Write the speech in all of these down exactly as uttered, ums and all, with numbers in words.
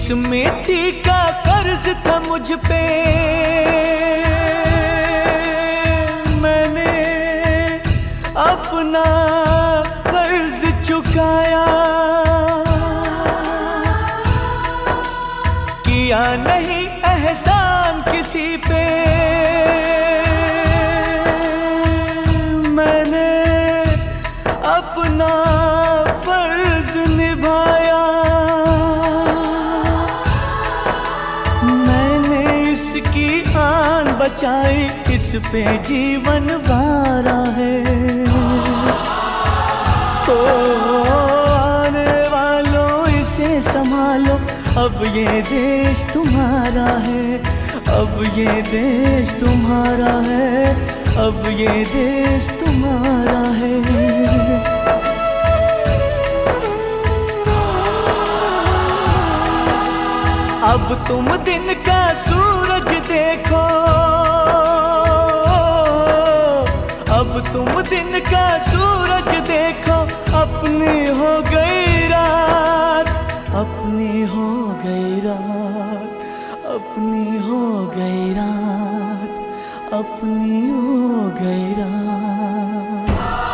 इस मिट्टी का कर्ज था मुझ पे, मैंने अपना कर्ज चुकाया। किया नहीं एहसान किसी पे, मैंने अपना फर्ज निभाया। मैंने इसकी आन बचाई, इस पे जीवन वारा है। तो आने वालों इसे संभालो, अब ये देश तुम्हारा है, अब ये देश तुम्हारा है, अब ये देश तुम्हारा है। अब तुम दिन का सूरज देखो, अब तुम दिन का सूरज देखो, अपनी हो गई रात, अपनी हो गई रात, अपनी हो गई रात, अपनी हो गई रात।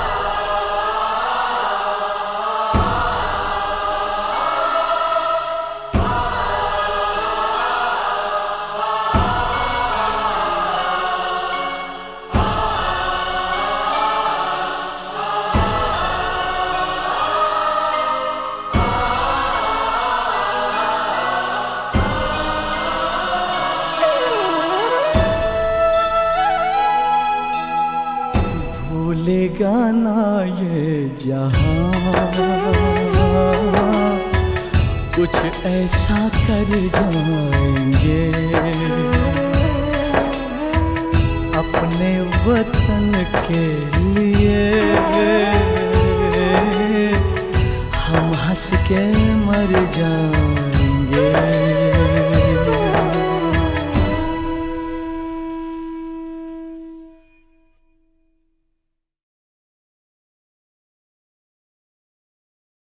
भूलेगा ना ये जहां, कुछ ऐसा कर जाएंगे, अपने वतन के लिए हम हंस के मर जाएंगे।